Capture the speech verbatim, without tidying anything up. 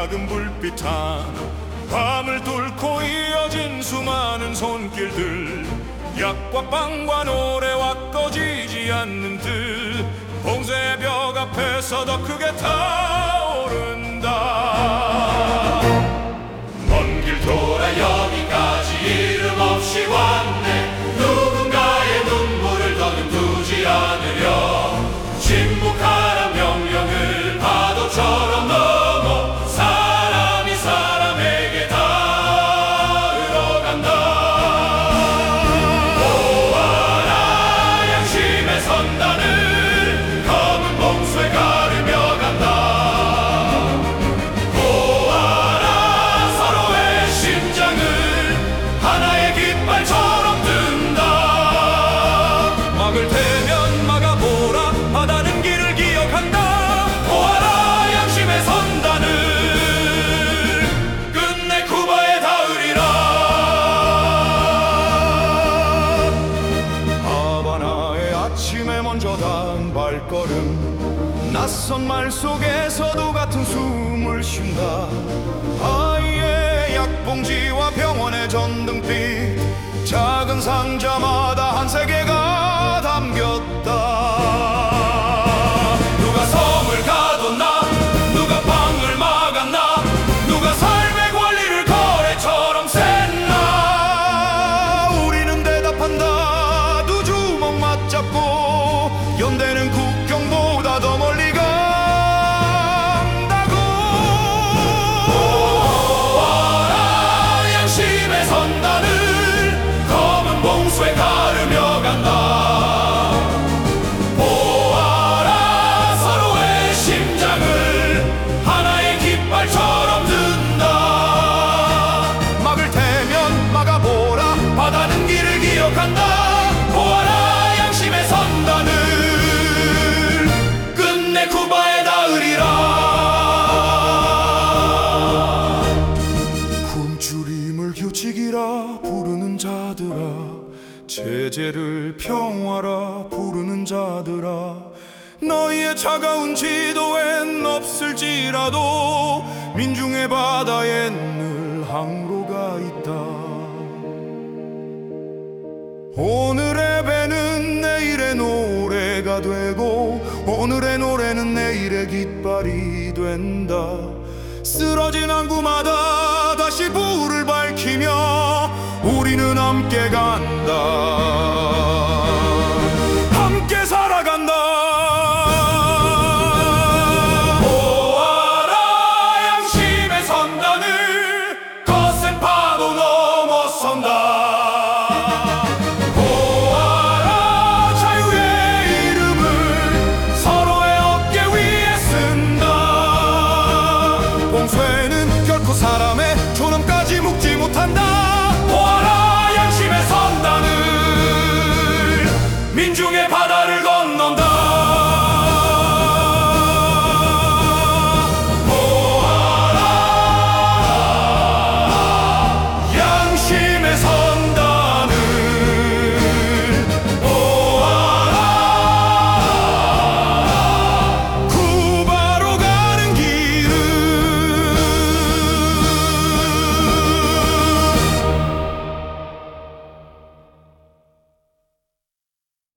작은 불빛 하나, 밤을 뚫고 이어진 수많은 손길들, 약과 빵과 노래와 꺼지지 않는 듯 봉쇄의 벽 앞에서 더 크게 타오른다. 먼 길 돌아 여기까지 이름 없이 왔네. 누군가의 눈물을 더는 두지 않으려 침묵하라 명령을 파도처럼 넘어 사람이 사람에게 닿으러 간다. 보아라 양심의 선단을 검은 봉수에 가르며 간다. 보아라 서로의 심장을 하나의 깃발처럼 든다. 막을 테면 막아보라. 바다는 길을 기억한다. 보아라 양심의 선단을 끝내 쿠바에 닿으리라. 하바나의 아침에 먼저 닿은 발걸음, 낯선 말 속에서도 같은 숨을 쉰다. 아이의 약봉지와 병원의 전등빛, 작은 상자마다 한 세계가 담겼다. 누가 섬을 가뒀나, 누가 방을 막았나, 누가 삶의 권리를 거래처럼 샜나. 우리는 대답한다. 두 주먹 맞잡고 연대는 국경보다 더 멀리 간다고. 보아라 양심의 선단을 검은 봉수에 가르며 간다. 보아라 서로의 심장을 하나의 깃발처럼 든다. 막을 테면 막아보라. 바다는 길을 기억한다. 보아라 양심의 선단을 끝내 쿠바에 닿으리라. 굶주림을 규칙이라 부르는 자들아, 제재를 평화라 부르는 자들아, 너희의 차가운 지도엔 없을지라도 민중의 바다엔 늘 항로가 있다. 오늘의 배는 내일의 노래가 되고, 오늘의 노래는 내일의 깃발이 된다. 쓰러진 항구마다 다시 불을 밝히며 우리는 함께 간다. 함께 살아간다. 보아라 양심의 선단을 거센 파도 넘어선다.